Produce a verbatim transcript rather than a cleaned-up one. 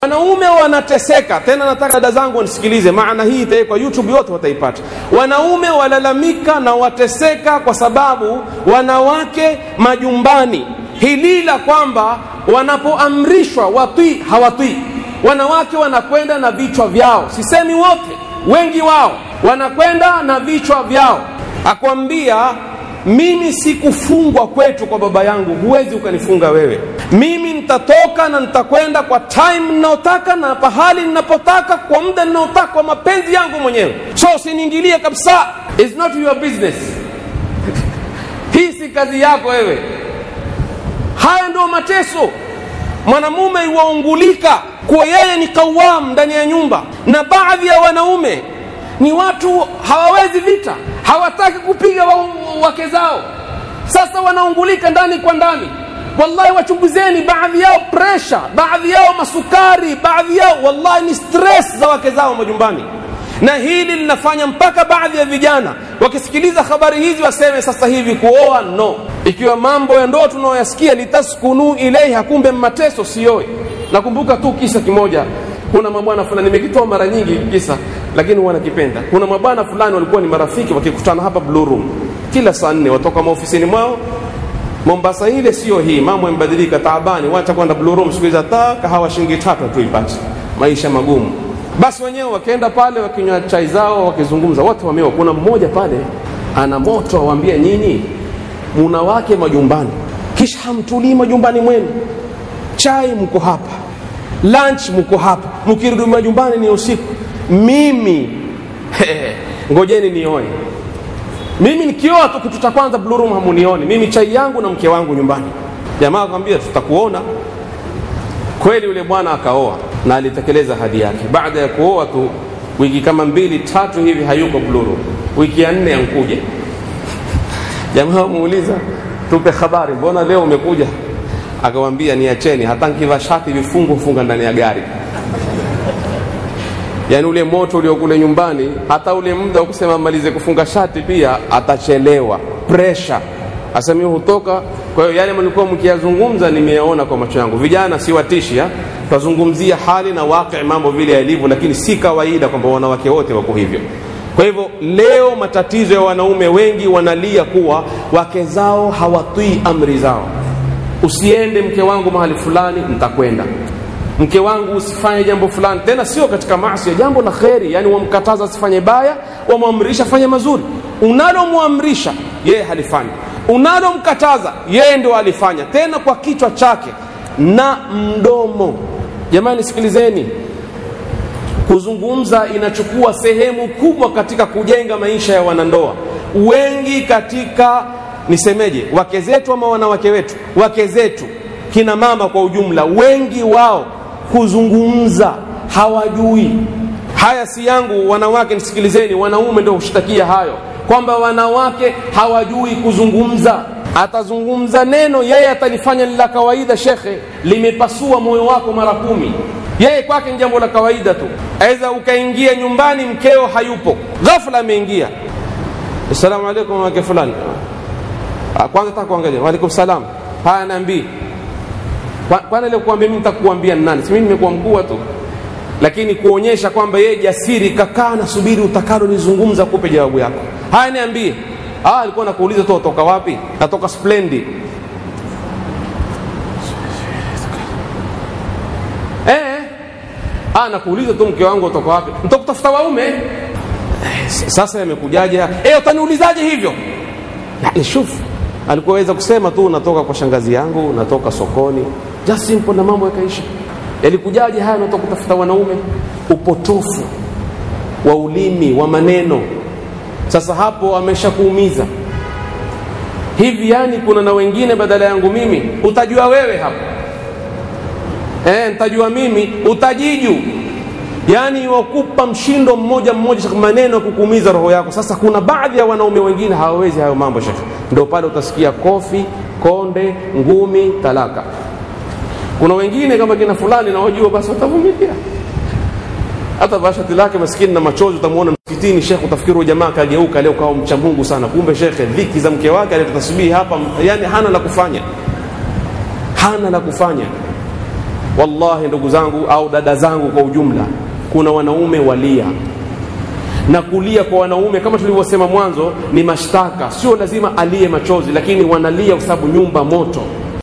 Wanaume wanateseka. Tena nataka dada zangu wanisikilize, maana hii itaekwa YouTube, yote wataipata. Wanaume walalamika na wateseka kwa sababu wanawake majumbani, hili la kwamba wanapoamrishwa watii hawatii. Wanawake wanakwenda na vichwa vyao, sisemi wote, wengi wao wanakwenda na vichwa vyao. Akwambia, mimi sikufungwa kwetu kwa baba yangu, huwezi ukanifunga wewe. Mimi nitatoka na nitakwenda kwa time ninaotaka na pahali ninapotaka kwa muda ninaotaka kwa mapenzi yangu mwenyewe. So usiniingilie kabisa. It's not your business. Hii si kazi yako wewe. Haya ndio mateso. Mwanamume yuaungulika kwa yeye ni kawam ndani ya nyumba, na baadhi ya wanaume ni watu hawawezi vita, hawataki kupiga wake zao. Sasa wanaungulika ndani kwa ndani. Wallahi wachunguzeni, baadhi yao pressure, baadhi yao masukari, baadhi yao wallahi ni stress za wake zao majumbani. Na hili linafanya mpaka baadhi ya vijana wakisikiliza habari hizi waseme sasa hivi kuoa no. Ikiwa mambo ya ndoa tunaoyasikia litaskunu ilaiha, kumbe mateso sioi. Nakumbuka tu kisa kimoja. Kuna mabwana fulani, nimekitoa mara nyingi kisa, lakini wanakipenda. Kuna mabwana fulani walikuwa ni marafiki, wakikutana hapa Blue Room kila saa nne, watoka maofisini mwao. Mombasa ile sio hii, mambo yamebadilika, taabani, wacha kwenda Blue Room siku hizo, hata kahawa shilingi tatu tu ipate, maisha magumu. Basi wenyewe wakaenda pale, wakinywa chai zao, wakizungumza, wote wameo. Kuna mmoja pale ana moto, awaambia, nyinyi muna wake majumbani, kisha hamtulii majumbani mwenu. Chai mko hapa, lunch mko hapa, mkirudi majumbani ni usiku. Mimi ngojeni nioe. Mimi nikioa tu kitu cha kwanza Blue Room hamunioni. Mimi chai yangu na mke wangu nyumbani. Jamaa akamwambia tutakuona. Kweli yule bwana akaoa na alitekeleza hadi yake. Baada ya kuoa tu wiki kama mbili tatu hivi hayuko Blue Room. Wiki ya nne ankuja. Jamaa muuliza, tupe habari, mbona leo umekuja? Akamwambia, niacheni, hata nikivaa shati vifungo funga ndani ya gari. Yaani ule moto ulio kule nyumbani, hata ule muda wa kusema malize kufunga shati pia atachelewa. Pressure asemi hutoka. Kwa hiyo yale mlikuwa mkiyazungumza nimeyaona kwa macho yangu. Vijana si watishi, tuzungumzia hali na waqi mambo vile yalivyo, lakini si kawaida kwamba wanawake wote wako hivyo. Kwa hivyo leo matatizo ya wanaume wengi wanalia kuwa wake zao hawatii amri zao. Usiende mke wangu mahali fulani, nitakwenda. Mke wangu usifanye jambo fulani, tena sio katika maasi, jambo la khairi, yani wamkataza asifanye baya, wamwamrisha afanye mazuri. Unalomwamrisha yeye halifanyi, unalomkataza yeye ndio alifanya, tena kwa kichwa chake na mdomo. Jamani sikilizeni, kuzungumza inachukua sehemu kubwa katika kujenga maisha ya wanandoa. Wengi katika, nisemeje, wake zetu ama wanawake wetu, wake zetu, kina mama kwa ujumla, wengi wao kuzungumza hawajui. Haya si yangu wanawake, nisikilizeni, wanaume ndio hushtakia hayo, kwamba wanawake hawajui kuzungumza. Atazungumza neno yeye atalifanya la kawaida, shekhe, limepasua moyo wako mara kumi. Yeye kwake ni jambo la kawaida tu. Aidha ukaingia nyumbani mkeo hayupo, ghafla ameingia, assalamu alaykum wake fulani, kwanza nataka kuangalia, wa alaykum salam, haya naambii. Kwana leo kuambia mimi nitakuambia nani? Si mimi nimekuwa mkuu tu. Lakini kuonyesha kwamba yeye jasiri, kakaa na subiri utakalo nizungumza kupe jawabu yako. Haya niambie. Ah, alikuwa nakuuliza tu utoka wapi? Natoka Splendid. Eh? Ah, nakuuliza tu mke wangu utoka wapi? Nitakutafuta waume. Sasa yamekujaje? Eh, utaniulizaje hivyo? Na shufu. Alikuwa weza kusema tu natoka kwa shangazi yangu, natoka sokoni. Just simple na mambo yakaisha. Yalikujaje haya natoka kutafuta wanaume? Upotofu wa ulimi, wa maneno. Sasa hapo ameshakuumiza. Hivi yani kuna na wengine badala yangu mimi, utajua wewe hapo. Eh, nitajua mimi, utajiju. Yani wakupa mshindo mmoja mmoja maneno kukuumiza roho yako. Sasa kuna baadhi ya wanaume wengine hawawezi hayo mambo shekhi. Ndio pale utasikia kofi, konde, ngumi, talaka. Kuna wengine kama kina fulani na wajua basi watavumilia. Hata bashati lake maskini na machozi utamuona msikitini shekhi, utafikiri jamaa kageuka leo kawa mcha Mungu sana. Kumbe shekhi dhiki za mke wake alitasbihi hapa, yani hana la kufanya. Hana la kufanya. Wallahi ndugu zangu au dada zangu kwa ujumla, kuna wanaume walia, na kulia kwa wanaume kama tulivyosema mwanzo ni mashtaka. Sio lazima alie machozi, lakini wanalia kwa sababu nyumba moto.